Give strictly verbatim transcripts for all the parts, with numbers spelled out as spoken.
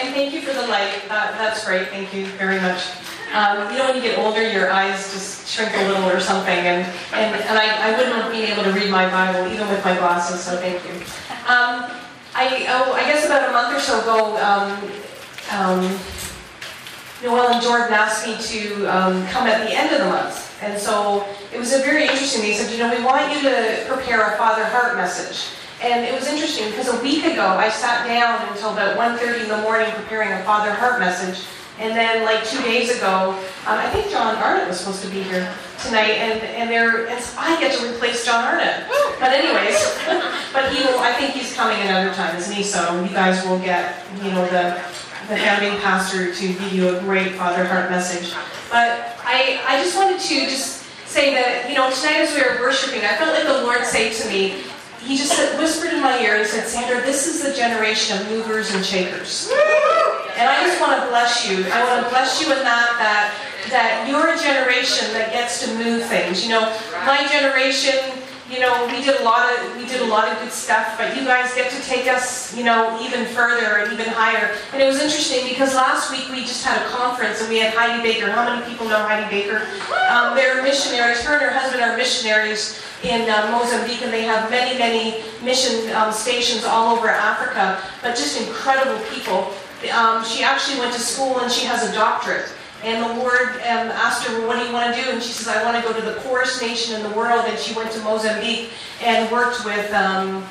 and thank you for the light. Uh, that's great. Thank you very much. Um, you know, when you get older, your eyes just shrink a little or something, and and, and I, I wouldn't have been able to read my Bible even with my glasses. So thank you. Um, I oh, I guess about a month or so ago, um, um, Noel and Jordan asked me to um, come at the end of the month, and so it was a very interesting. They said, you know, we want you to prepare a Father Heart message. And it was interesting because a week ago I sat down until about one thirty in the morning preparing a Father Heart message. And then like two days ago, um, I think John Arnott was supposed to be here tonight, and, and, there, and so I get to replace John Arnott. But anyways, but he will, I think he's coming another time, isn't he? So you guys will get, you know, the, the founding pastor to give you a great Father Heart message. But I, I just wanted to just say that, you know, tonight as we were worshiping, I felt like the Lord said to me, He just said, whispered in my ear and said, Sandra, this is the generation of movers and shakers. And I just want to bless you. I want to bless you in that, that, that you're a generation that gets to move things. You know, my generation, you know, we did a lot of, we did a lot of good stuff, but you guys get to take us, you know, even further and even higher. And it was interesting because last week we just had a conference and we had Heidi Baker. How many people know Heidi Baker? Um, they're missionaries. Her and her husband are missionaries in uh, Mozambique, and they have many, many mission um, stations all over Africa, but just incredible people. Um, she actually went to school and she has a doctorate. And the Lord um, asked her, well, what do you want to do? And she says, I want to go to the poorest nation in the world. And she went to Mozambique and worked with um,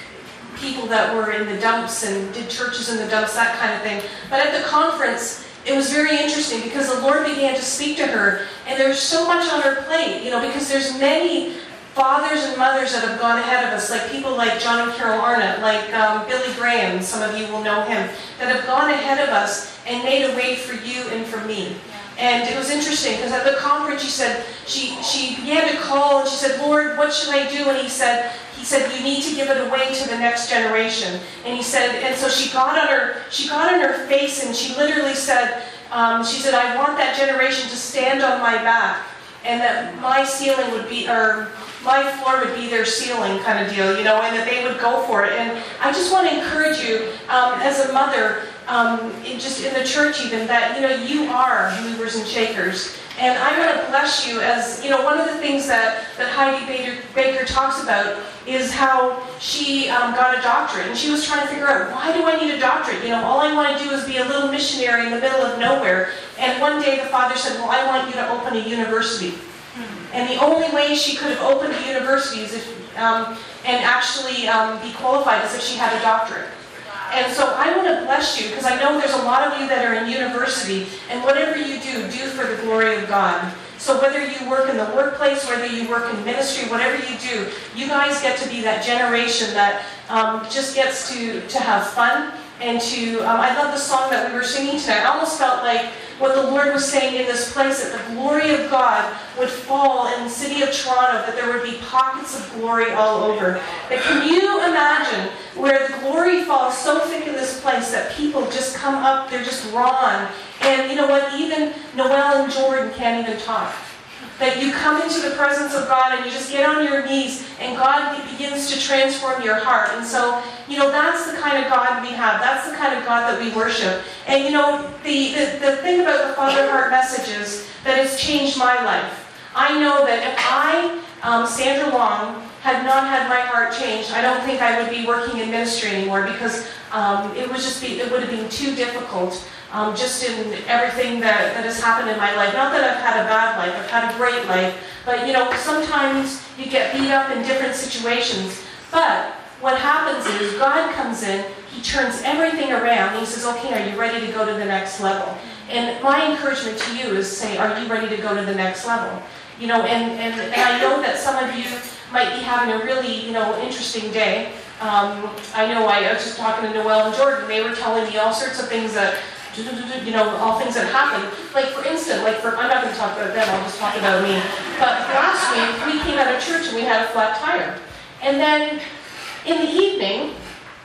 people that were in the dumps and did churches in the dumps, that kind of thing. But at the conference, it was very interesting because the Lord began to speak to her. And there's so much on her plate, you know, because there's many fathers and mothers that have gone ahead of us, like people like John and Carol Arnott, like um, Billy Graham, some of you will know him, that have gone ahead of us and made a way for you and for me. And it was interesting because at the conference she said, she, she began to call and she said, Lord, what should I do? And he said, he said, you need to give it away to the next generation. And he said, and so she got on her, she got on her face and she literally said, um, she said, I want that generation to stand on my back and that my ceiling would be, or my floor would be their ceiling kind of deal, you know, and that they would go for it. And I just want to encourage you, um, as a mother, um, in just in the church even, that, you know, you are movers and shakers. And I want to bless you as, you know, one of the things that, that Heidi Baker, Baker talks about is how she um, got a doctorate. And she was trying to figure out, why do I need a doctorate? You know, all I want to do is be a little missionary in the middle of nowhere. And one day the father said, well, I want you to open a university. And the only way she could have opened a university is if, um, and actually um, be qualified is if she had a doctorate. And so I want to bless you because I know there's a lot of you that are in university, and whatever you do, do for the glory of God. So whether you work in the workplace, whether you work in ministry, whatever you do, you guys get to be that generation that um, just gets to, to have fun. And to, um, I love the song that we were singing tonight. I almost felt like what the Lord was saying in this place, that the glory of God would fall in the city of Toronto, that there would be pockets of glory all over. But can you imagine where the glory falls so thick in this place that people just come up, they're just drawn. And you know what, even Noel and Jordan can't even talk. That you come into the presence of God and you just get on your knees and God begins to transform your heart. And so, you know, that's the kind of God we have. That's the kind of God that we worship. And you know, the, the, the thing about the Father Heart message is that it's changed my life. I know that if I, um, Sandra Long, had not had my heart changed, I don't think I would be working in ministry anymore because um, it would just be, it would have been too difficult. Um, just in everything that, that has happened in my life. Not that I've had a bad life, I've had a great life, but you know, sometimes you get beat up in different situations. But what happens is God comes in, He turns everything around, and He says, okay, are you ready to go to the next level? And my encouragement to you is say, are you ready to go to the next level? You know, and, and, and I know that some of you might be having a really, you know, interesting day. Um, I know I, I was just talking to Noel and Jordan, they were telling me all sorts of things that you know, all things that happen. Like for instance, like for, I'm not going to talk about them, I'll just talk about me. But last week, we came out of church and we had a flat tire. And then in the evening,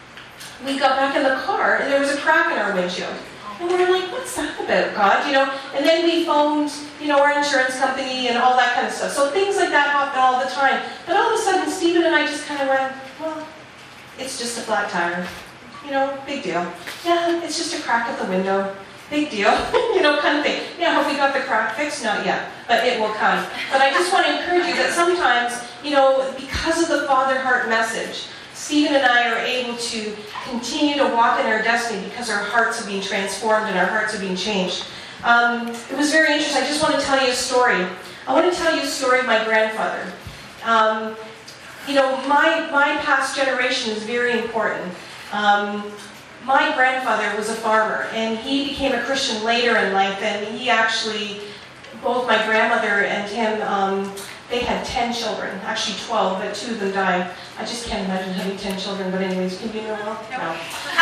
we got back in the car and there was a crack in our windshield. And we were like, what's that about, God? You know, and then we phoned, you know, our insurance company and all that kind of stuff. So things like that happen all the time. But all of a sudden, Stephen and I just kind of went, well, it's just a flat tire. You know, big deal. Yeah, it's just a crack at the window. Big deal. You know, kind of thing. Yeah, have we got the crack fixed? Not yet, but it will come. But I just want to encourage you that sometimes, you know, because of the Father Heart message, Stephen and I are able to continue to walk in our destiny because our hearts are being transformed and our hearts are being changed. Um, it was very interesting. I just want to tell you a story. I want to tell you a story of my grandfather. Um, you know, my, my past generation is very important. Um, my grandfather was a farmer, and he became a Christian later in life, and he actually, both my grandmother and him, um, they had ten children, actually twelve, but two of them died. I just can't imagine having ten children, but anyways, can you know well? No.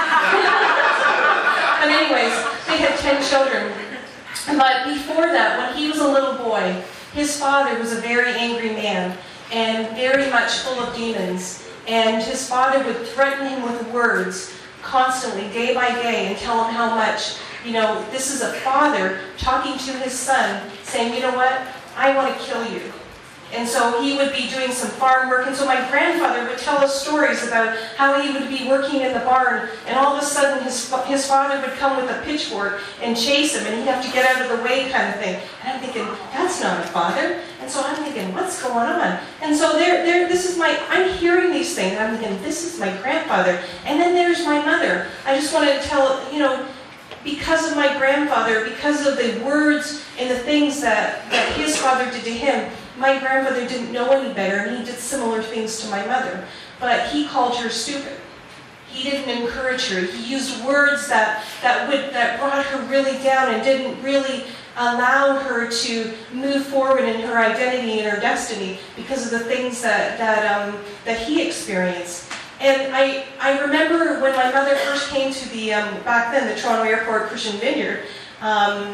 But anyways, they had ten children. But before that, when he was a little boy, his father was a very angry man and very much full of demons. And his father would threaten him with words constantly, day by day, and tell him how much, you know, this is a father talking to his son, saying, you know what, I want to kill you. And so he would be doing some farm work, and so my grandfather would tell us stories about how he would be working in the barn, and all of a sudden his, his father would come with a pitchfork and chase him, and he'd have to get out of the way kind of thing. And I'm thinking, that's not a father. And so I'm thinking, what's going on? And so there, there, this is my, I'm hearing these things, and I'm thinking, this is my grandfather. And then there's my mother. I just wanted to tell, you know, because of my grandfather, because of the words and the things that, that his father did to him, my grandfather didn't know any better, and he did similar things to my mother. But he called her stupid. He didn't encourage her. He used words that, that, would, that brought her really down and didn't really allow her to move forward in her identity and her destiny because of the things that, that, um, that he experienced. And I, I remember when my mother first came to the, um, back then, the Toronto Airport Christian Vineyard, um,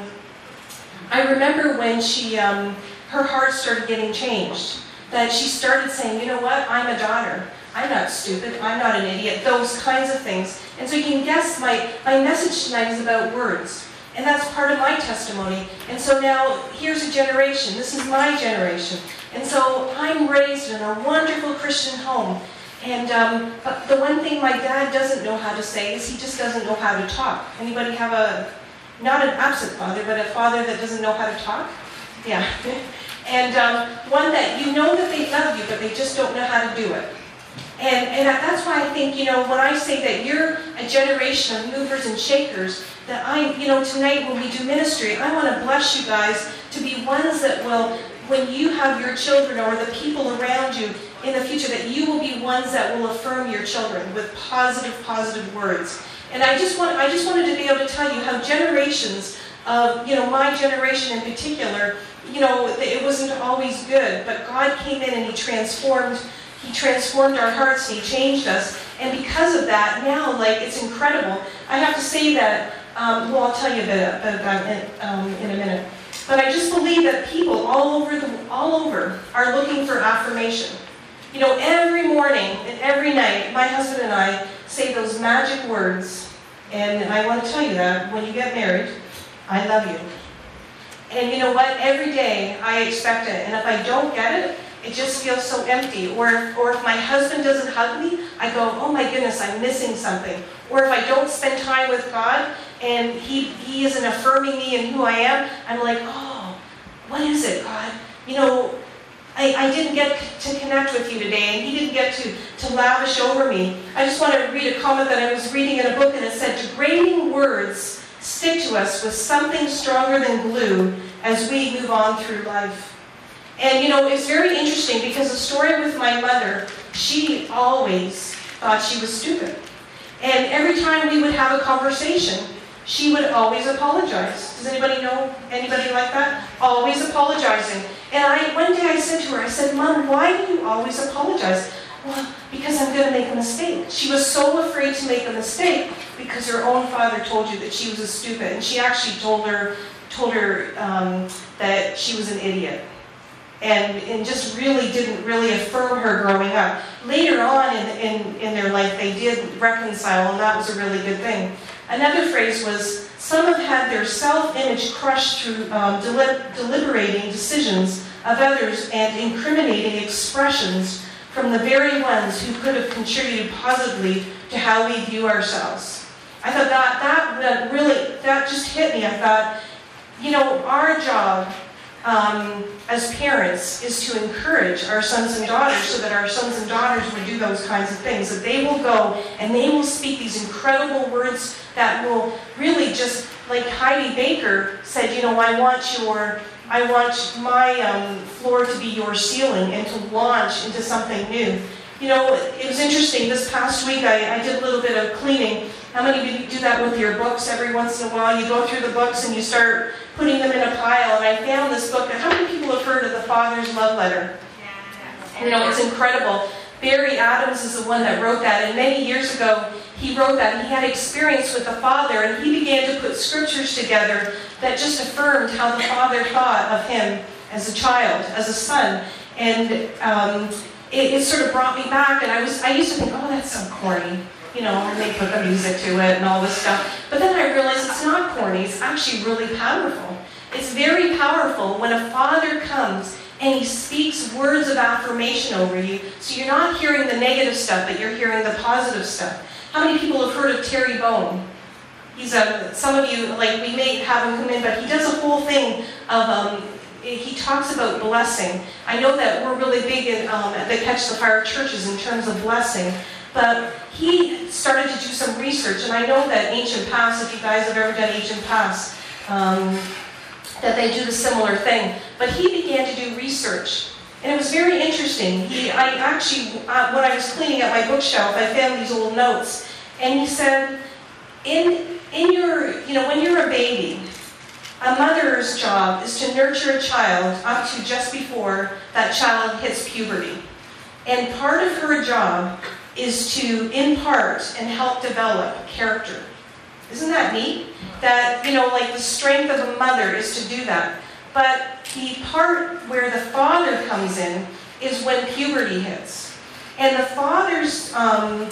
I remember when she, um, her heart started getting changed. That she started saying, you know what, I'm a daughter. I'm not stupid, I'm not an idiot, those kinds of things. And so you can guess my, my message tonight is about words. And that's part of my testimony. And so now, here's a generation. This is my generation. And so I'm raised in a wonderful Christian home. And um, but the one thing my dad doesn't know how to say is he just doesn't know how to talk. Anybody have a, not an absent father, but a father that doesn't know how to talk? Yeah. And um, one that you know that they love you, but they just don't know how to do it. And, and that's why I think, you know, when I say that you're a generation of movers and shakers, that I, you know, tonight when we do ministry, I want to bless you guys to be ones that will, when you have your children or the people around you in the future, that you will be ones that will affirm your children with positive, positive words. And I just want, I just wanted to be able to tell you how generations of, you know, my generation in particular, you know, it wasn't always good, but God came in and He transformed, He transformed our hearts, and He changed us. And because of that, now, like, it's incredible. I have to say that, um, well, I'll tell you about that in, um, in a minute. But I just believe that people all over, the, all over are looking for affirmation. You know, every morning and every night, my husband and I say those magic words. And I want to tell you that when you get married, I love you. And you know what? Every day I expect it. And if I don't get it, it just feels so empty. Or, or if my husband doesn't hug me, I go, oh my goodness, I'm missing something. Or if I don't spend time with God and He, he isn't affirming me and who I am, I'm like, oh, what is it, God? You know, I, I didn't get to connect with you today, and He didn't get to, to lavish over me. I just want to read a comment that I was reading in a book, and it said, degrading words stick to us with something stronger than glue as we move on through life. And you know, it's very interesting because the story with my mother, she always thought she was stupid. And every time we would have a conversation, she would always apologize. Does anybody know anybody like that? Always apologizing. And I, one day I said to her, I said, Mom, why do you always apologize? Well, because I'm going to make a mistake. She was so afraid to make a mistake because her own father told you that she was a stupid. And she actually told her, told her um, that she was an idiot. And, and just really didn't really affirm her growing up. Later on in, in, in their life, they did reconcile, and that was a really good thing. Another phrase was, some have had their self-image crushed through um, deli deliberating decisions of others and incriminating expressions from the very ones who could have contributed positively to how we view ourselves. I thought that, that, that really, that just hit me. I thought, you know, our job um, as parents is to encourage our sons and daughters so that our sons and daughters would do those kinds of things, that they will go and they will speak these incredible words that will really just, like Heidi Baker said, you know, I want your, I want my um, floor to be your ceiling and to launch into something new. You know, it was interesting, this past week I, I did a little bit of cleaning. How many of you do that with your books every once in a while? You go through the books and you start putting them in a pile, and I found this book. How many people have heard of The Father's Love Letter? You know, it's incredible. Barry Adams is the one that wrote that, and many years ago he wrote that. He had experience with the Father, and he began to put scriptures together that just affirmed how the Father thought of him as a child, as a son. And um, it, it sort of brought me back, and I was I used to think, oh, that's so corny. You know, and they put the music to it and all this stuff. But then I realized it's not corny, it's actually really powerful. It's very powerful when a father comes and he speaks words of affirmation over you, so you're not hearing the negative stuff, but you're hearing the positive stuff. How many people have heard of Terry Bone? He's a, some of you, like, we may have him come in, but he does a whole thing of, um, he talks about blessing. I know that we're really big in, um, at the Catch the Fire churches in terms of blessing. But he started to do some research, and I know that Ancient Past, if you guys have ever done Ancient Past, um, that they do the similar thing. But he began to do research, and it was very interesting. He, I actually, uh, when I was cleaning up my bookshelf, I found these old notes, and he said, in in your, you know, when you're a baby, a mother's job is to nurture a child up to just before that child hits puberty, and part of her job is to impart and help develop character. Isn't that neat? That, you know, like the strength of a mother is to do that. But the part where the father comes in is when puberty hits. And the father's, um,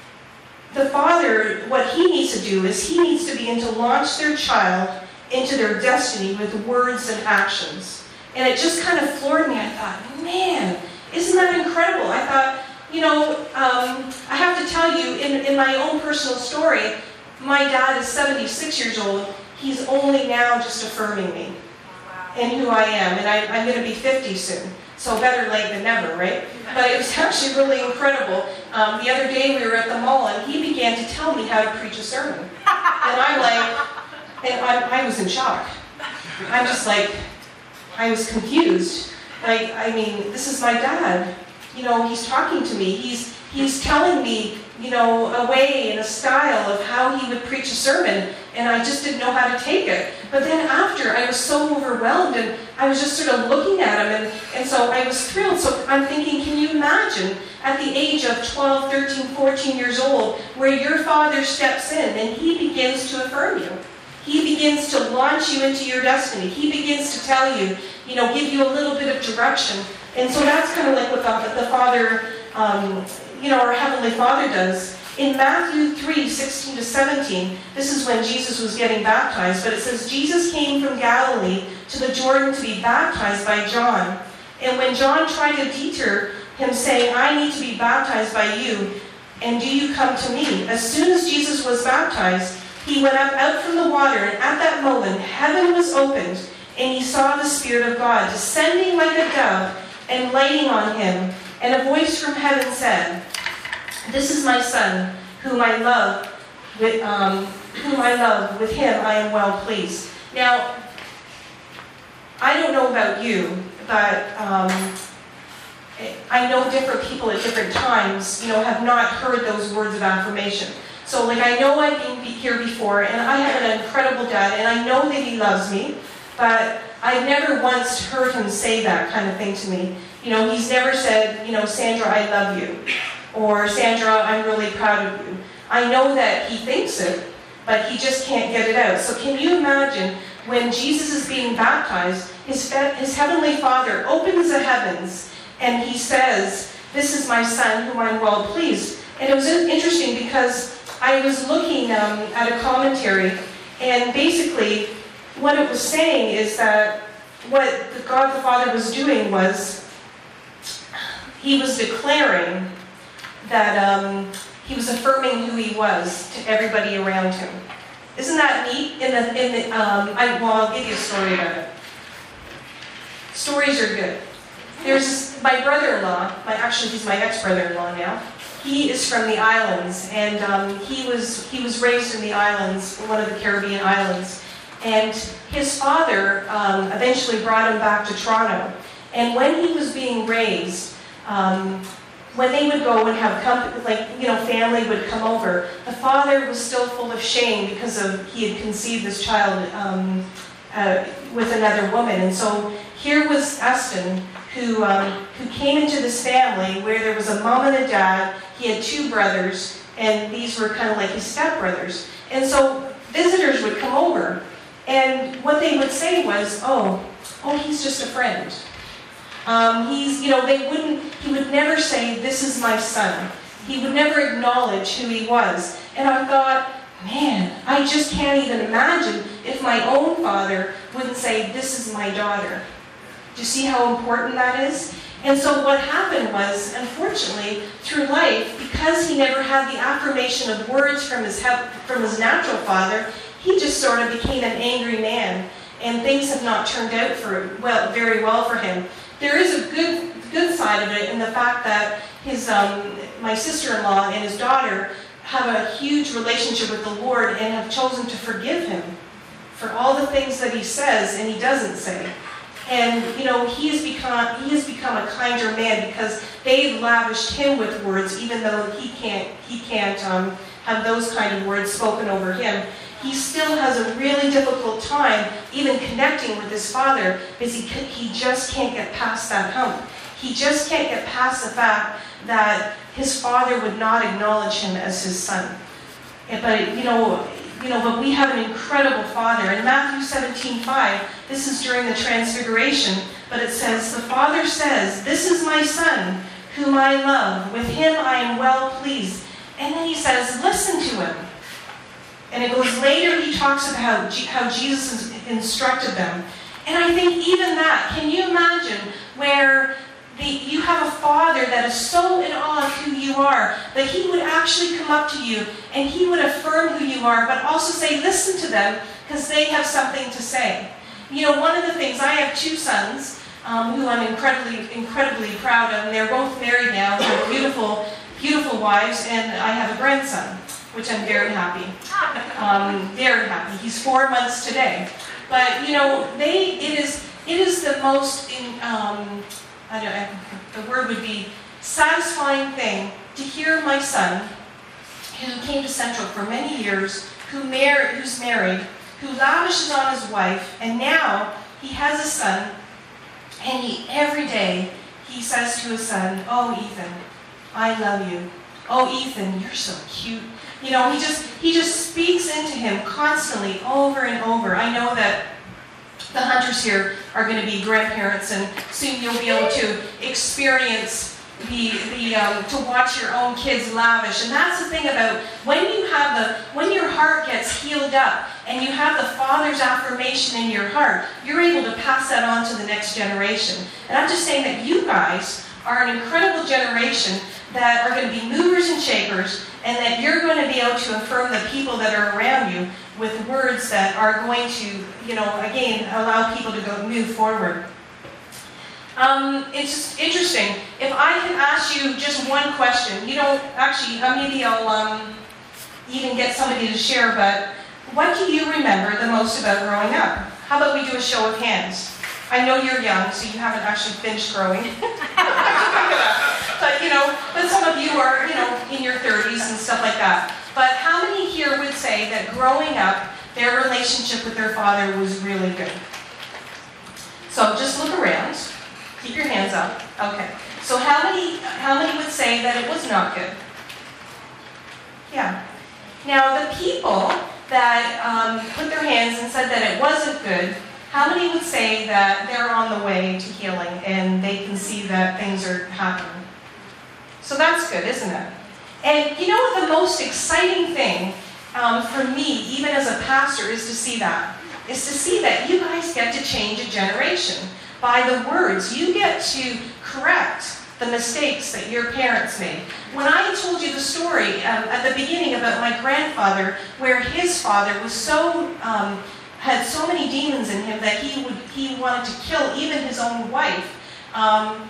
the father, what he needs to do is he needs to begin to launch their child into their destiny with words and actions. And it just kind of floored me. I thought, man, isn't that incredible? I thought, you know, um, I have to tell you, in, in my own personal story, my dad is seventy-six years old. He's only now just affirming me and who I am. And I, I'm going to be fifty soon. So better late than never, right? But it was actually really incredible. Um, the other day we were at the mall, and he began to tell me how to preach a sermon. And I'm like, and I, I was in shock. I'm just like, I was confused. Like, I mean, this is my dad. You know, he's talking to me. He's he's telling me, you know, a way and a style of how he would preach a sermon, and I just didn't know how to take it. But then after, I was so overwhelmed, and I was just sort of looking at him, and, and so I was thrilled. So I'm thinking, can you imagine at the age of twelve, thirteen, fourteen years old, where your father steps in and he begins to affirm you? He begins to launch you into your destiny. He begins to tell you, you know, give you a little bit of direction. And so that's kind of like what the, the Father, um, you know, our Heavenly Father does. In Matthew three, sixteen to seventeen, this is when Jesus was getting baptized, but it says, Jesus came from Galilee to the Jordan to be baptized by John. And when John tried to deter him, saying, I need to be baptized by you, and do you come to me? As soon as Jesus was baptized, he went up out from the water, and at that moment heaven was opened, and he saw the Spirit of God descending like a dove and lighting on him. And a voice from heaven said, This is my Son, whom I love, with, um, whom I love. With him I am well pleased. Now, I don't know about you, but um, I know different people at different times, you know, have not heard those words of affirmation. So, like, I know I've been here before, and I have an incredible dad, and I know that he loves me, but I've never once heard him say that kind of thing to me. You know, he's never said, you know, Sandra, I love you, or Sandra, I'm really proud of you. I know that he thinks it, but he just can't get it out. So can you imagine when Jesus is being baptized, his, his Heavenly Father opens the heavens, and he says, this is my Son, whom I'm well pleased. And it was interesting because I was looking um, at a commentary, and basically what it was saying is that what God the Father was doing was, he was declaring that um, he was affirming who he was to everybody around him. Isn't that neat? In the, in the, um, I, well, I'll give you a story about it. Stories are good. There's this, my brother-in-law, my, actually he's my ex-brother-in-law now. He is from the islands, and um, he was he was raised in the islands, one of the Caribbean islands. And his father um, eventually brought him back to Toronto. And when he was being raised, um, when they would go and have company, like, you know, family would come over, the father was still full of shame because of he had conceived this child um, uh, with another woman. And so here was Eston, who um, who came into this family where there was a mom and a dad. He had two brothers, and these were kind of like his stepbrothers. And so visitors would come over, and what they would say was, "Oh, oh, he's just a friend." Um, he's, you know, they wouldn't, he would never say, "This is my son." He would never acknowledge who he was. And I thought, man, I just can't even imagine if my own father wouldn't say, "This is my daughter." Do you see how important that is? And so what happened was, unfortunately, through life, because he never had the affirmation of words from his, from his natural father, he just sort of became an angry man. And things have not turned out for well, very well for him. There is a good good side of it in the fact that his um, my sister-in-law and his daughter have a huge relationship with the Lord and have chosen to forgive him for all the things that he says and he doesn't say. And you know, he has become he has become a kinder man because they've lavished him with words, even though he can't he can't um, have those kind of words spoken over him. He still has a really difficult time even connecting with his father because he, he just can't get past that hump. He just can't get past the fact that his father would not acknowledge him as his son. But, you know, you know, but we have an incredible father. In Matthew seventeen five, this is during the Transfiguration, but it says, "The Father says, 'This is my Son, whom I love. With him I am well pleased.'" And then he says, "Listen to him." And it goes later, he talks about how, G- how Jesus instructed them. And I think even that, can you imagine where the, you have a father that is so in awe of who you are, that he would actually come up to you and he would affirm who you are, but also say, listen to them because they have something to say. You know, one of the things, I have two sons um, who I'm incredibly, incredibly proud of, and they're both married now, they're beautiful, beautiful wives, and I have a grandson, which I'm very happy, um, very happy. He's four months today. But, you know, they, it is, it is the most, in, um, I don't know, the word would be satisfying thing to hear my son, who came to Central for many years, who mar- who's married, who lavishes on his wife, and now he has a son, and he, every day, he says to his son, "Oh, Ethan, I love you. Oh, Ethan, you're so cute." You know, he just he just speaks into him constantly, over and over. I know that the hunters here are going to be grandparents, and soon you'll be able to experience the the um, to watch your own kids lavish. And that's the thing about when you have the when your heart gets healed up and you have the Father's affirmation in your heart, you're able to pass that on to the next generation. And I'm just saying that you guys are an incredible generation that are going to be movers and shakers, and that you're going to be able to affirm the people that are around you with words that are going to, you know, again, allow people to go move forward. Um, it's just interesting. If I can ask you just one question, you know, actually, uh, maybe I'll um, even get somebody to share, but what do you remember the most about growing up? How about we do a show of hands? I know you're young, so you haven't actually finished growing. But, you know, but some of you are, you know, in your thirties and stuff like that. But how many here would say that growing up, their relationship with their father was really good? So just look around. Keep your hands up. Okay. So how many, how many would say that it was not good? Yeah. Now, the people that um, put their hands and said that it wasn't good, how many would say that they're on the way to healing and they can see that things are happening? So that's good, isn't it? And you know what the most exciting thing um, for me, even as a pastor, is to see that. Is to see that you guys get to change a generation by the words. You get to correct the mistakes that your parents made. When I told you the story um, at the beginning about my grandfather, where his father was so um, had so many demons in him that he would he wanted to kill even his own wife. Um,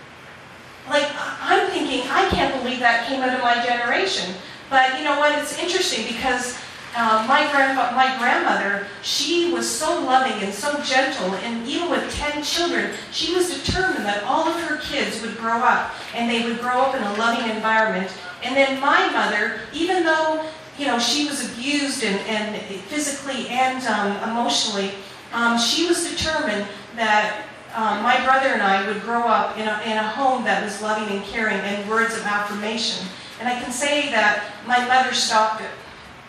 like I'm thinking, I can't believe that came out of my generation. But you know what? It's interesting because uh, my grandfa my grandmother, she was so loving and so gentle, and even with ten children, she was determined that all of her kids would grow up, and they would grow up in a loving environment. And then my mother, even though you know she was abused and, and physically and um, emotionally, um, she was determined that um, my brother and I would grow up in a, in a home that was loving and caring and words of affirmation. And I can say that my mother stopped it.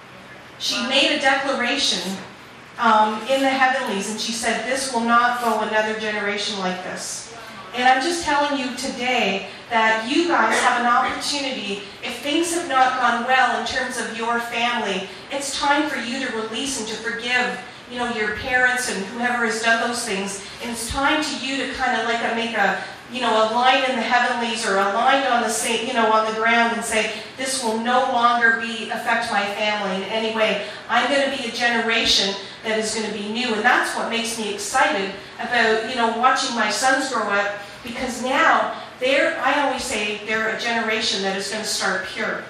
She made a declaration um, in the heavenlies, and she said, this will not go another generation like this. And I'm just telling you today that you guys have an opportunity. If things have not gone well in terms of your family, it's time for you to release and to forgive, you know, your parents and whoever has done those things. And it's time to you to kind of like a, make a, you know, a line in the heavenlies or a line on the same, you know, on the ground and say, this will no longer be affect my family in any way. I'm going to be a generation that is going to be new, and that's what makes me excited about, you know, watching my sons grow up, because now they're, I always say, they're a generation that is going to start pure.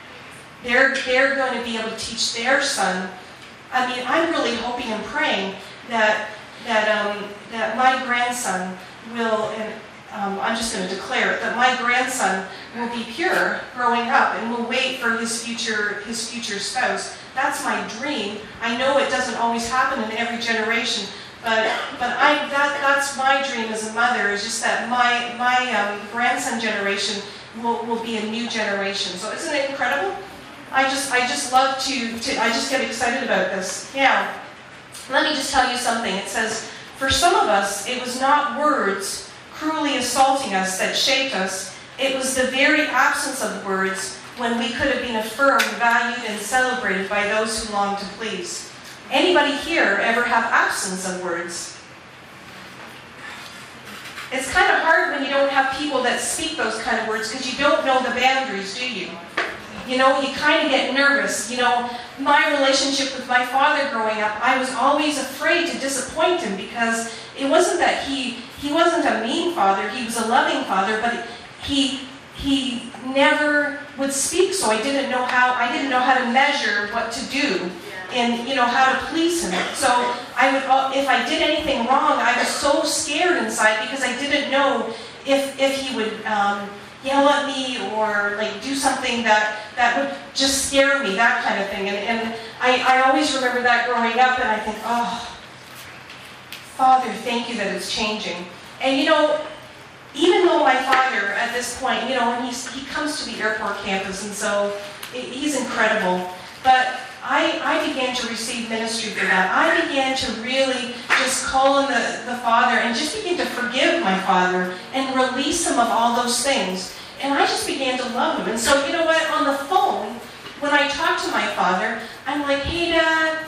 They're they're going to be able to teach their son. I mean, I'm really hoping and praying that that um, that my grandson will, and um, I'm just going to declare it, that my grandson will be pure growing up and will wait for his future his future spouse. That's my dream. I know it doesn't always happen in every generation, but but I that that's my dream as a mother, is just that my my um, grandson generation will will be a new generation. So isn't it incredible? I just I just love to, to I just get excited about this. Yeah. Let me just tell you something. It says, for some of us, it was not words cruelly assaulting us that shaped us. It was the very absence of words when we could have been affirmed, valued, and celebrated by those who long to please. Anybody here ever have absence of words? It's kind of hard when you don't have people that speak those kind of words, because you don't know the boundaries, do you? You know, you kind of get nervous. You know, my relationship with my father growing up, I was always afraid to disappoint him, because it wasn't that he he wasn't a mean father, he was a loving father, but he he never would speak, so I didn't know how I didn't know how to measure what to do and, you know, how to please him. So I would, if I did anything wrong, I was so scared inside, because I didn't know if if he would um, yell at me or like do something that, that would just scare me, that kind of thing. And, and I, I always remember that growing up, and I think, oh, Father, thank you that it's changing. And you know, even though my father at this point, you know, when he's, he comes to the airport campus, and so he's incredible, but I, I began to receive ministry for that. I began to really just call on the, the Father and just begin to forgive my father and release him of all those things. And I just began to love him. And so, you know what, on the phone, when I talk to my father, I'm like, hey, Dad,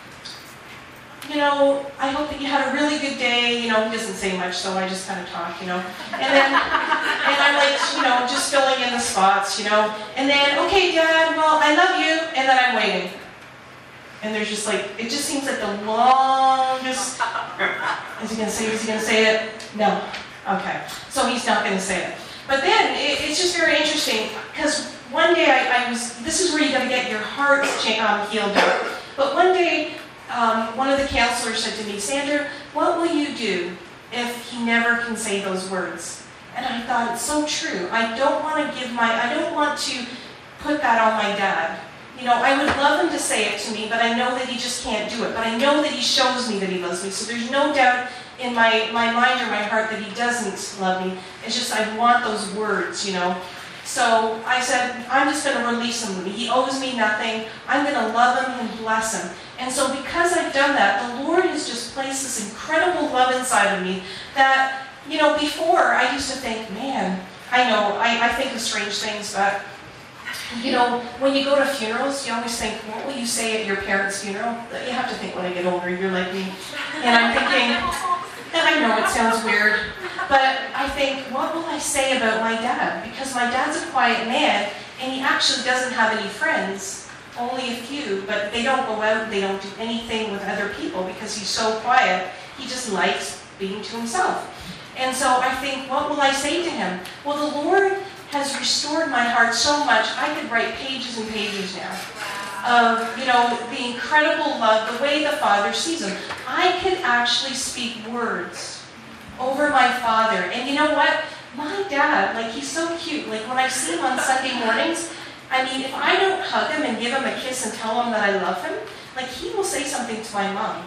you know, I hope that you had a really good day. You know, he doesn't say much, so I just kind of talk, you know. And then, and I'm like, you know, just filling in the spots, you know. And then, okay, Dad, well, I love you. And then I'm waiting. And there's just like, it just seems like the longest, is he going to say, is he going to say it? No. Okay. So he's not going to say it. But then, it, it's just very interesting, because one day I, I was, this is where you got to get your heart um, healed up. But one day, Um, one of the counselors said to me, Sandra, what will you do if he never can say those words? And I thought, it's so true. I don't want to give my, I don't want to put that on my dad. You know, I would love him to say it to me, but I know that he just can't do it. But I know that he shows me that he loves me. So there's no doubt in my, my mind or my heart that he doesn't love me. It's just I want those words, you know. So I said, I'm just going to release him. He owes me nothing. I'm going to love him and bless him. And so because I've done that, the Lord has just placed this incredible love inside of me that, you know, before I used to think, man, I know, I, I think of strange things, but, you know, when you go to funerals, you always think, what will you say at your parents' funeral? You have to think when I get older, you're like me. And I'm thinking, And I know it sounds weird, but I think, what will I say about my dad? Because my dad's a quiet man, and he actually doesn't have any friends. Only a few, but they don't go out, they don't do anything with other people because he's so quiet. He just likes being to himself. And so I think, what will I say to him? Well, the Lord has restored my heart so much, I could write pages and pages now of, you know, the incredible love, the way the Father sees him. I could actually speak words over my father. And you know what? My dad, like, he's so cute. Like, when I see him on Sunday mornings, I mean, if I don't hug him and give him a kiss and tell him that I love him, like, he will say something to my mom.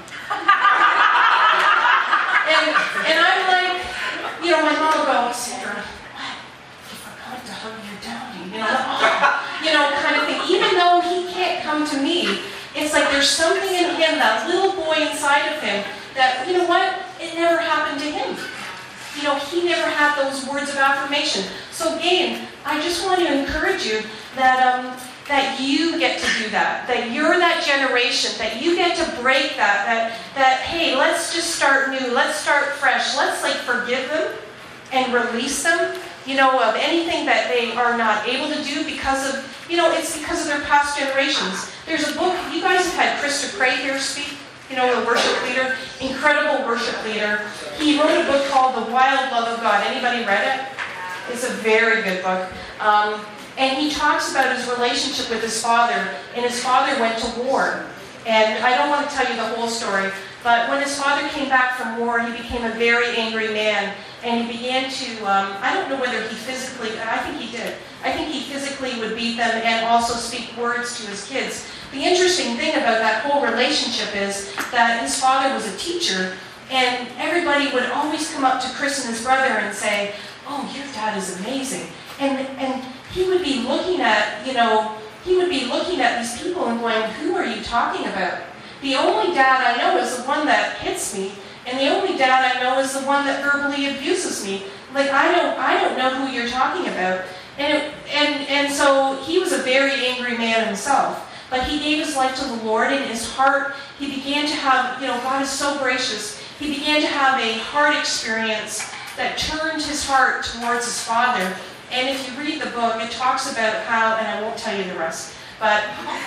and, and I'm like, you know, my mom will go, Sandra, what? You forgot to hug your daddy. You know, oh, you know, kind of thing. Even though he can't come to me, it's like there's something in him, that little boy inside of him, that, you know what? It never happened to him. You know, he never had those words of affirmation. So again, I just want to encourage you that um, that you get to do that, that you're that generation, that you get to break that, that, that hey, let's just start new, let's start fresh, let's like forgive them and release them, you know, of anything that they are not able to do because of, you know, it's because of their past generations. There's a book, you guys have had Krista Craig here speak, you know, the worship leader, incredible worship leader. He wrote a book called The Wild Love of God. Anybody read it? It's a very good book. Um, and he talks about his relationship with his father, and his father went to war. And I don't want to tell you the whole story, but when his father came back from war, he became a very angry man, and he began to, um, I don't know whether he physically, I think he did, I think he physically would beat them and also speak words to his kids. The interesting thing about that whole relationship is that his father was a teacher, and everybody would always come up to Chris and his brother and say, oh, your dad is amazing. And, and he would be looking at, you know, he would be looking at these people and going, who are you talking about? The only dad I know is the one that hits me, and the only dad I know is the one that verbally abuses me. Like, I don't, I don't know who you're talking about. And, it, and, and so he was a very angry man himself. But he gave his life to the Lord, and his heart, he began to have, you know, God is so gracious. He began to have a heart experience that turned his heart towards his father. And if you read the book, it talks about how, and I won't tell you the rest, but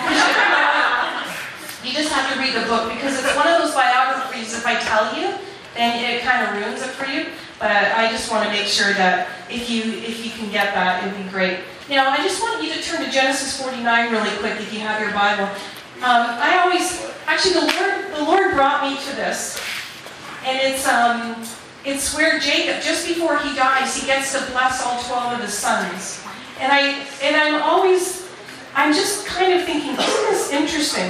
you just have to read the book, because it's one of those biographies, if I tell you, then it kind of ruins it for you. But I just want to make sure that if you if you can get that, it would be great. Now, I just want you to turn to Genesis forty-nine really quick if you have your Bible. Um, I always, actually, the Lord, the Lord brought me to this, and it's um, it's where Jacob, just before he dies, he gets to bless all twelve of his sons. And I and I'm always, I'm just kind of thinking, isn't this interesting?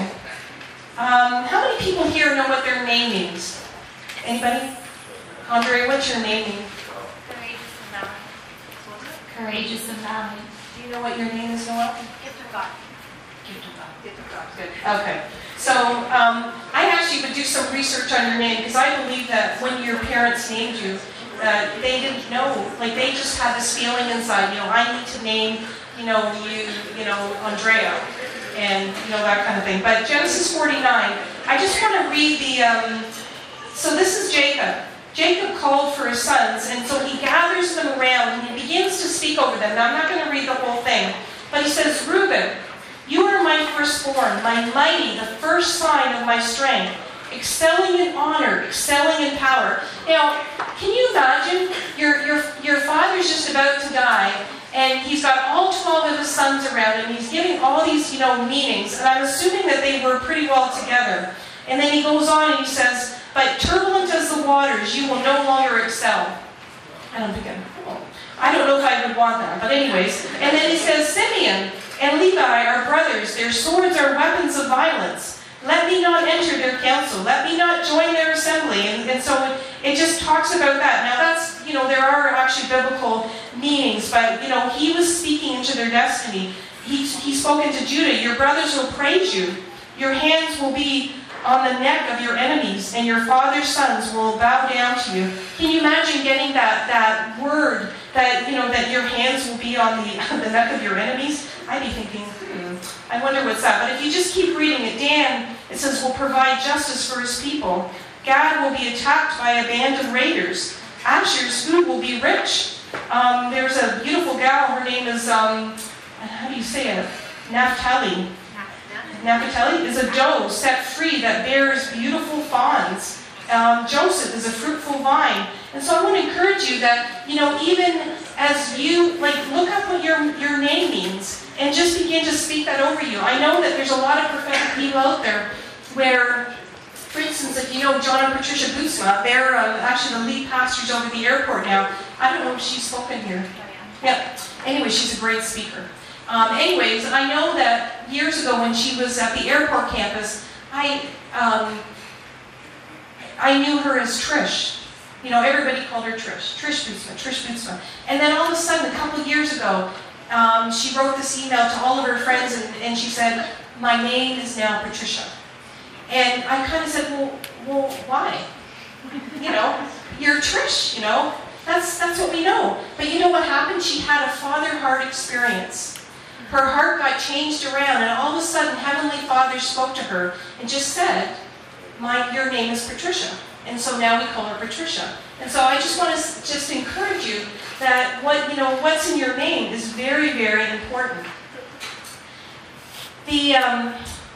Um, how many people here know what their name means? Anybody? Andre, what's your name mean? Courageous and valiant. Courageous and valiant. Do you know what your name is, Noel? Gift of God. Gift of God. Gift of God. Good. Okay. So um, I actually would do some research on your name, because I believe that when your parents named you, uh, they didn't know. Like, they just had this feeling inside, you know, I need to name, you know, you, you know, Andrea, and you know, that kind of thing. But Genesis forty-nine, I just want to read the. Um, so this is Jacob. Jacob called for his sons, and so he gathers them around, and he begins to speak over them. Now, I'm not going to read the whole thing, but he says, Reuben, you are my firstborn, my mighty, the first sign of my strength, excelling in honor, excelling in power. Now, can you imagine, your, your, your father's just about to die, and he's got all twelve of his sons around him, he's giving all these, you know, meanings, and I'm assuming that they were pretty well together. And then he goes on and he says, but turbulent as the waters, you will no longer excel. And I'm thinking, oh, I don't know if I would want that, but anyways. And then he says, Simeon and Levi are brothers, their swords are weapons of violence. Let me not enter their council, let me not join their assembly. And, and so it, it just talks about that. Now that's, you know, there are actually biblical meanings, but, you know, he was speaking into their destiny. He, he spoke into Judah, your brothers will praise you, your hands will be on the neck of your enemies, and your father's sons will bow down to you. Can you imagine getting that, that word, that, you know, that your hands will be on the, the neck of your enemies? I'd be thinking, hmm, I wonder what's that. But if you just keep reading it, Dan, it says, will provide justice for his people. Gad will be attacked by a band of raiders. Asher's food will be rich. Um, there's a beautiful gal, her name is, um, how do you say it? Naphtali. Naphtali is a doe set free that bears beautiful fawns. Um, Joseph is a fruitful vine. And so I want to encourage you that, you know, even as you, like, look up what your, your name means and just begin to speak that over you. I know that there's a lot of prophetic people out there where, for instance, if you know John and Patricia Bootsma, they're uh, actually the lead pastors over the airport now. I don't know if she's spoken here. Yep. Anyway, she's a great speaker. Um, anyways, I know that years ago when she was at the airport campus, I um, I knew her as Trish. You know, everybody called her Trish. Trish Bootsma, Trish Bootsma. And then all of a sudden, a couple of years ago, um, she wrote this email to all of her friends and, and she said, my name is now Patricia. And I kind of said, well, well, why? You know, you're Trish, you know. That's, that's what we know. But you know what happened? She had a father-heart experience. Her heart got changed around, and all of a sudden, Heavenly Father spoke to her and just said, My, your name is Patricia. And so now we call her Patricia. And so I just want to just encourage you that what, you know, what's in your name is very, very important. The, um,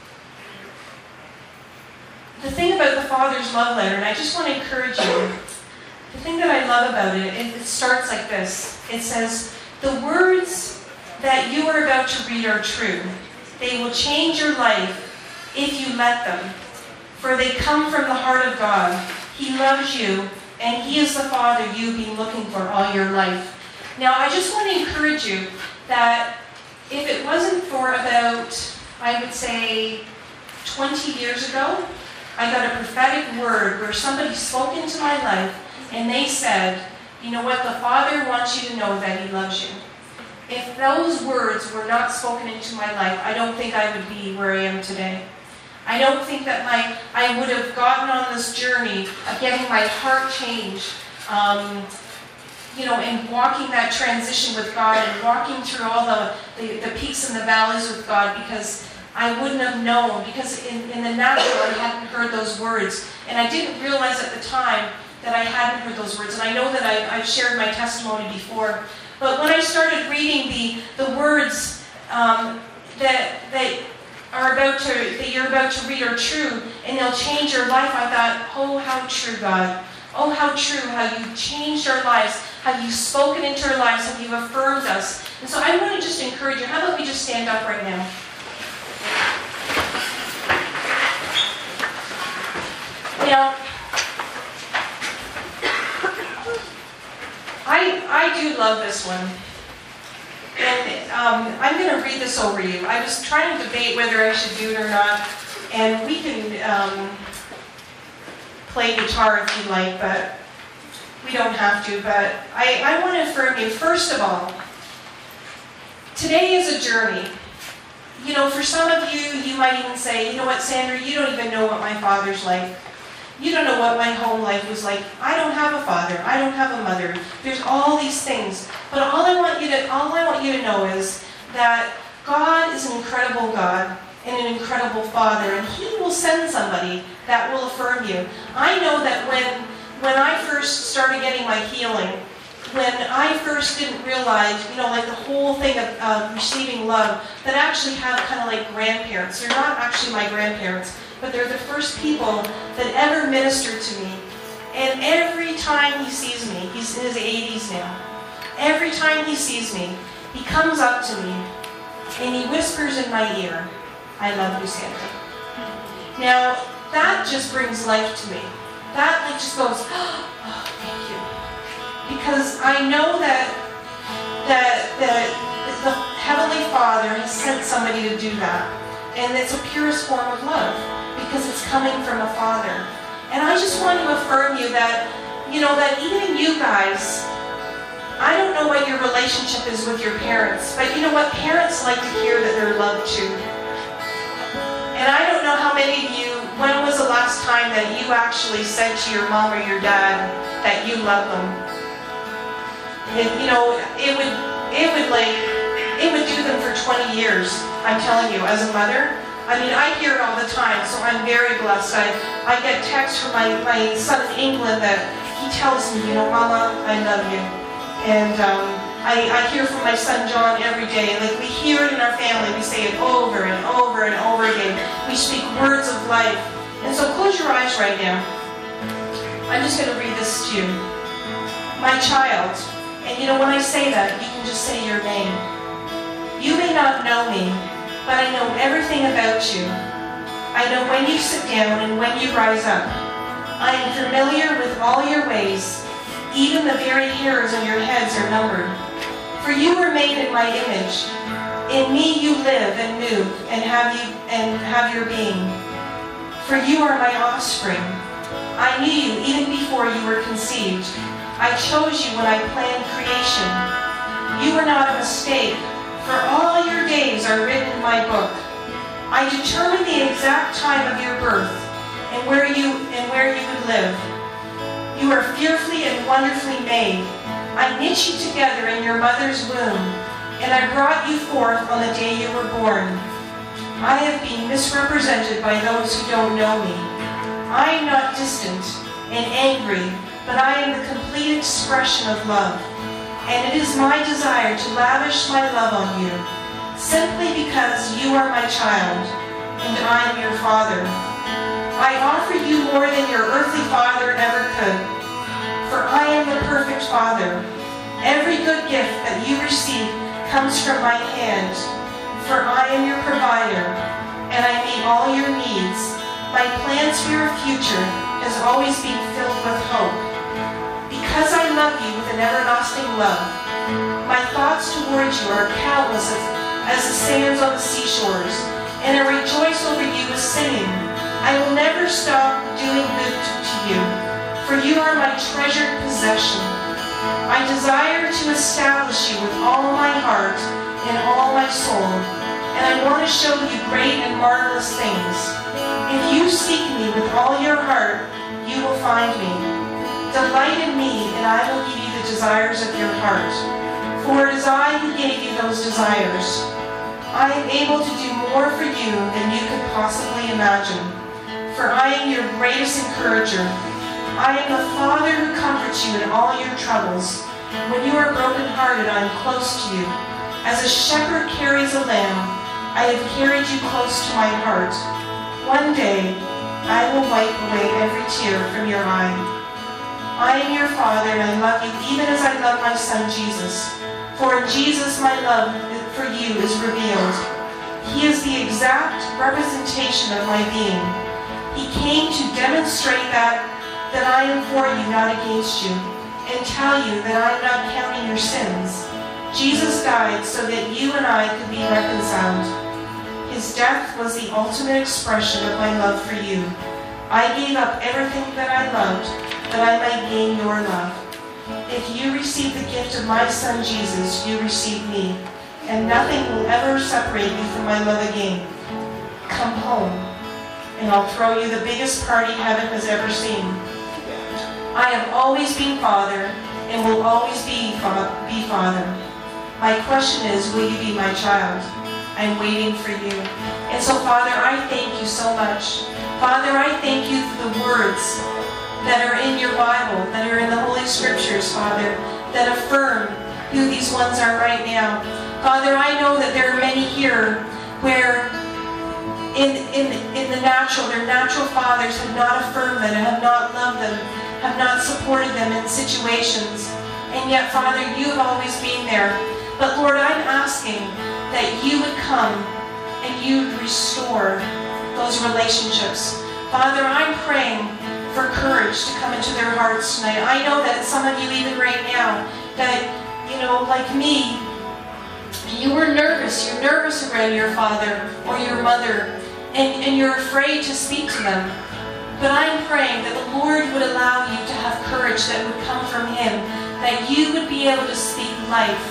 the thing about the Father's love letter, and I just want to encourage you, the thing that I love about it, it, it starts like this. It says, the words that you are about to read are true. They will change your life if you let them. For they come from the heart of God. He loves you, and He is the Father you've been looking for all your life. Now, I just want to encourage you that if it wasn't for about, I would say, twenty years ago, I got a prophetic word where somebody spoke into my life, and they said, you know what, the Father wants you to know that He loves you. If those words were not spoken into my life, I don't think I would be where I am today. I don't think that my I would have gotten on this journey of getting my heart changed, um, you know, and walking that transition with God and walking through all the, the, the peaks and the valleys with God, because I wouldn't have known, because in, in the natural I hadn't heard those words, and I didn't realize at the time that I hadn't heard those words. And I know that I, I've shared my testimony before, but when I started reading the, the words um, that that are about to that you're about to read are true, and they'll change your life, I thought, oh, how true, God. Oh, how true, how you changed our lives, how you've spoken into our lives, how you've affirmed us. And so I want to just encourage you. How about we just stand up right now? Now, I, I do love this one. And um, I'm going to read this over you. I was trying to debate whether I should do it or not. And we can um, play guitar if you like, but we don't have to. But I, I want to affirm you, first of all, today is a journey. You know, for some of you, you might even say, you know what, Sandra, you don't even know what my father's like. You don't know what my home life was like. I don't have a father. I don't have a mother. There's all these things. But all I want you to, all I want you to know is that God is an incredible God and an incredible Father, and He will send somebody that will affirm you. I know that when, when I first started getting my healing, when I first didn't realize, you know, like the whole thing of uh, receiving love, that I actually have kind of like grandparents. They're not actually my grandparents, but they're the first people that ever ministered to me. And every time he sees me, he's in his eighties now, every time he sees me, he comes up to me and he whispers in my ear, I love you, Sandra. Now, that just brings life to me. That like just goes, oh, thank you. Because I know that, that, that the Heavenly Father has sent somebody to do that. And it's a purest form of love, because it's coming from a Father. And I just want to affirm you that, you know, that even you guys, I don't know what your relationship is with your parents, but you know what? Parents like to hear that they're loved too. And I don't know how many of you, when was the last time that you actually said to your mom or your dad that you love them? And, you know, it would, it would like, it would do them for twenty years, I'm telling you, as a mother. I mean, I hear it all the time, so I'm very blessed. I, I get texts from my, my son in England that he tells me, you know, Mama, I love you. And um, I, I hear from my son John every day. Like, we hear it in our family. We say it over and over and over again. We speak words of life. And so close your eyes right now. I'm just going to read this to you. My child. And you know, when I say that, you can just say your name. You may not know me, but I know everything about you. I know when you sit down and when you rise up. I am familiar with all your ways. Even the very hairs on your heads are numbered. For you were made in my image. In me you live and move and have you and have your being. For you are my offspring. I knew you even before you were conceived. I chose you when I planned creation. You were not a mistake, for all your days are written in my book. I determined the exact time of your birth and where you and where you would live. You are fearfully and wonderfully made. I knit you together in your mother's womb, and I brought you forth on the day you were born. I have been misrepresented by those who don't know me. I am not distant and angry, but I am the complete expression of love. And it is my desire to lavish my love on you, simply because you are my child, and I am your father. I offer you more than your earthly father ever could, for I am the perfect father. Every good gift that you receive comes from my hand, for I am your provider, and I meet all your needs. My plans for your future has always been filled with hope. Because I love you with an everlasting love, my thoughts towards you are countless as, as the sands on the seashores, and I rejoice over you with singing. I will never stop doing good to you, for you are my treasured possession. I desire to establish you with all my heart and all my soul, and I want to show you great and marvelous things. If you seek me with all your heart, you will find me. Delight in me, and I will give you the desires of your heart. For it is I who gave you those desires. I am able to do more for you than you could possibly imagine. For I am your greatest encourager. I am the Father who comforts you in all your troubles. When you are brokenhearted, I am close to you. As a shepherd carries a lamb, I have carried you close to my heart. One day, I will wipe away every tear from your eye. I am your Father, and I love you even as I love my Son, Jesus. For in Jesus, my love for you is revealed. He is the exact representation of my being. He came to demonstrate that, that I am for you, not against you, and tell you that I am not counting your sins. Jesus died so that you and I could be reconciled. His death was the ultimate expression of my love for you. I gave up everything that I loved, that I might gain your love. If you receive the gift of my Son Jesus, you receive me, and nothing will ever separate you from my love again. Come home, and I'll throw you the biggest party heaven has ever seen. I have always been Father, and will always be, be Father. My question is, will you be my child? I'm waiting for you. And so, Father, I thank you so much. Father, I thank you for the words that are in your Bible, that are in the Holy Scriptures, Father, that affirm who these ones are right now. Father, I know that there are many here where in, in, in the natural, their natural fathers have not affirmed them, have not loved them, have not supported them in situations. And yet, Father, you have always been there. But Lord, I'm asking that you would come and you would restore those relationships. Father, I'm praying for courage to come into their hearts tonight. I know that some of you even right now, that, you know, like me, you were nervous. You're nervous around your father or your mother, and, and you're afraid to speak to them. But I'm praying that the Lord would allow you to have courage that would come from Him, that you would be able to speak life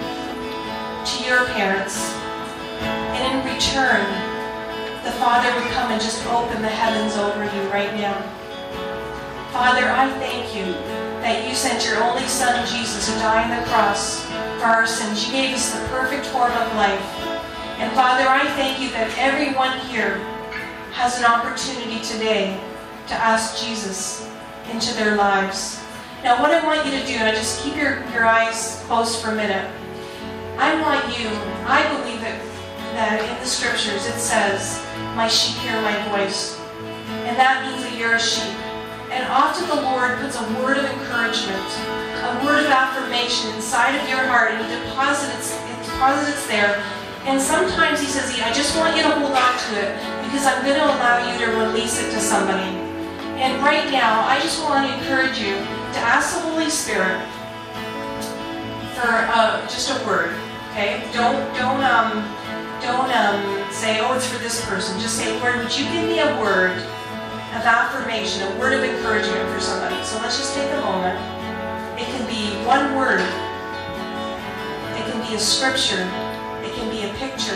to your parents. And in return, the Father would come and just open the heavens over you right now. Father, I thank you that you sent your only Son, Jesus, to die on the cross for our sins. You gave us the perfect form of life. And Father, I thank you that everyone here has an opportunity today to ask Jesus into their lives. Now what I want you to do, and just keep your, your eyes closed for a minute. I want you, I believe that, that in the scriptures it says, my sheep hear my voice. And that means that you're a sheep. And often the Lord puts a word of encouragement, a word of affirmation inside of your heart, and He deposits, it deposits there. And sometimes He says, I just want you to hold on to it because I'm going to allow you to release it to somebody. And right now, I just want to encourage you to ask the Holy Spirit for uh, just a word, okay? Don't don't um don't um say, oh, it's for this person. Just say, Lord, would you give me a word of affirmation, a word of encouragement for somebody? So let's just take a moment. It can be one word. It can be a scripture. It can be a picture.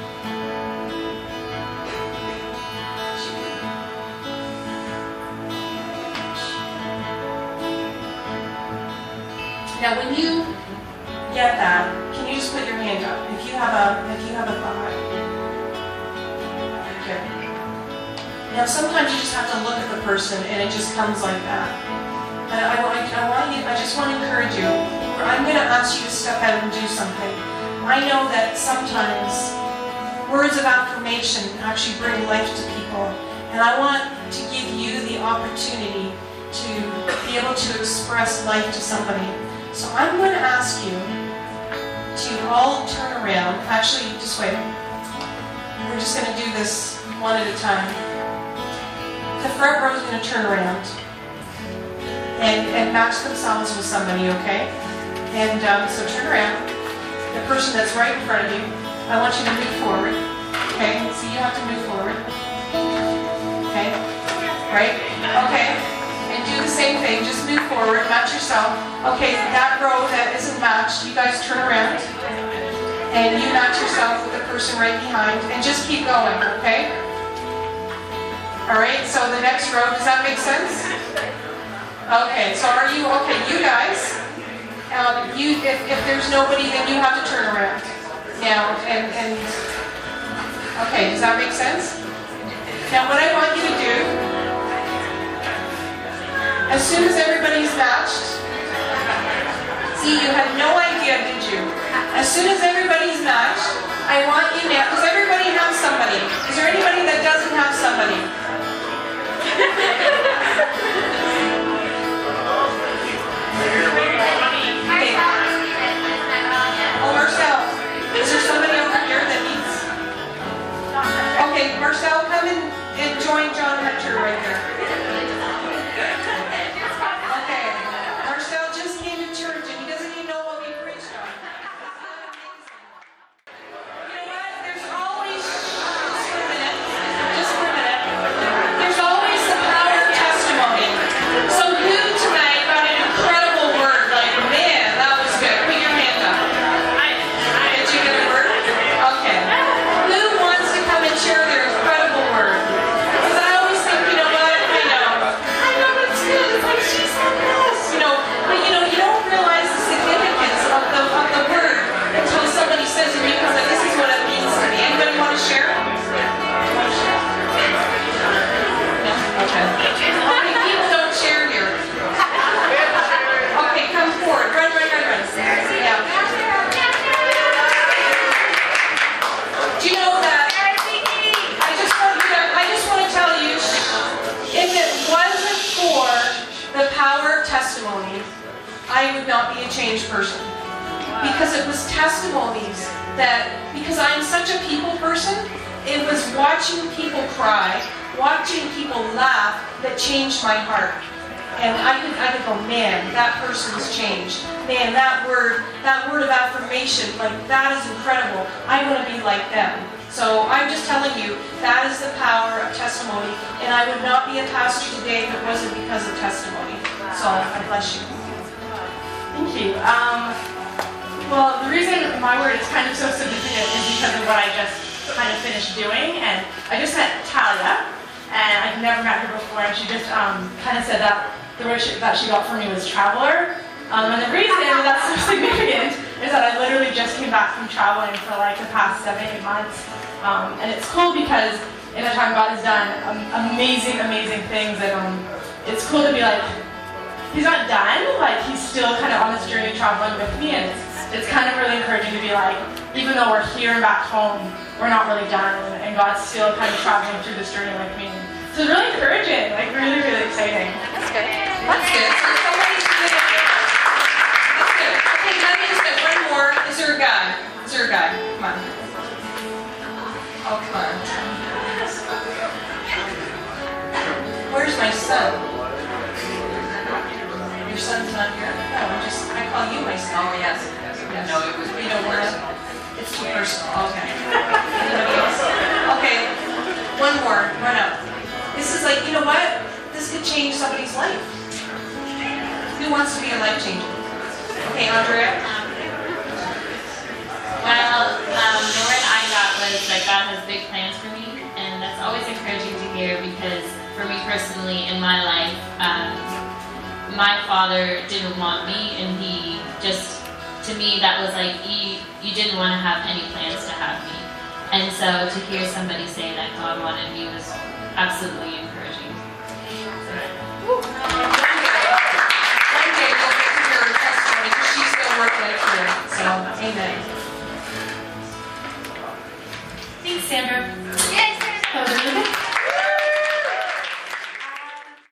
Now, when you get that, can you just put your hand up? If you have a, if you have a thought. Okay. Now, sometimes you just have to look at the person, and it just comes like that. And I, I, I want you, I just want to encourage you. I'm going to ask you to step out and do something. I know that sometimes words of affirmation actually bring life to people, and I want to give you the opportunity to be able to express life to somebody. So I'm going to ask you to all turn around. Actually, just wait. We're just going to do this one at a time. The front row is going to turn around and, and match themselves with somebody, okay? And um, so turn around. The person that's right in front of you, I want you to move forward. Okay? So you have to move forward. Okay? Right? Okay. And do the same thing. Just move forward. Match yourself. Okay, that row that isn't matched, you guys turn around. And you match yourself with the person right behind. And just keep going, okay? Alright, so the next row, does that make sense? Okay, so are you, okay, you guys, um, you, if, if there's nobody, then you have to turn around. Now, and, and, okay, does that make sense? Now what I want you to do, as soon as everybody's matched, see, you had no idea, did you? As soon as everybody's matched, I want you now, does everybody have somebody? Is there anybody that doesn't have somebody? Okay. Oh, Marcel, is there somebody over here that needs? Okay, Marcel, come and, and join John Hunter right there. Okay, Marcel just came to church and he doesn't even know what we preached on. You know what? There's always, just for a minute, just for a minute, there's always the power of testimony. So who tonight got an incredible word? Like, man, that was good. Put your hand up. Did you get a word? Okay. Who wants to come and share their incredible word? Because I always think, you know what? I know. I know that's good. It's like she said this. You know, but you know, you don't realize the significance of the of the word until somebody says it. You become like, this is what it means to me. Anybody want to share? Want to share? No? Okay. Okay, people don't share here. Okay, come forward. Run, run, run, run. Yeah. Do you know that? I just want you to, I just want to tell you, if it wasn't for the power of testimony, I would not be a changed person. Because it was testimonies that, because I'm such a people person, it was watching people cry, watching people laugh that changed my heart. And I could, I could go, man, that person's changed. Man, that word, that word of affirmation, like that is incredible. I want to be like them. So I'm just telling you, that is the power of testimony. And I would not be a pastor today if it wasn't because of testimony. So I bless you. Thank you. Um, well, the reason my word is kind of so significant is because of what I just kind of finished doing. And I just met Talia, and I've never met her before, and she just um, kind of said that the word she, that she got from me was traveler. Um, and the reason that's so significant is that I literally just came back from traveling for like the past seven, eight months. Um, and it's cool because in that time God has done um, amazing, amazing things. And um, it's cool to be like, he's not done, like he's still kind of on this journey traveling with me. And it's, it's kind of really encouraging to be like, even though we're here and back home, we're not really done. And, and God's still kind of traveling through this journey with me. So it's really encouraging, like really, really exciting. That's good. That's good. So somebody's doing it. That's good. Okay, let me just get one more. Is there a guy? Is there a guy? Come on. Oh, come on. Where's my son? Your son's not here? No, I'm just, I call you my son. Oh, yes. yes. No, it was, you don't want to, it's too personal. Okay. Anybody else? Okay, one more, run up. This is like, you know what? This could change somebody's life. Who wants to be a life changer? Okay, Andrea? Well, um, the word I got was that God has big plans for me, and that's always encouraging to hear because for me personally in my life, um, my father didn't want me, and he just, to me, that was like, you, you didn't want to have any plans to have me. And so to hear somebody say that God wanted me was absolutely encouraging. One day we'll get to hear her testimony because she's still working it through. So, amen. Thanks, Sandra. Yes, That was really good.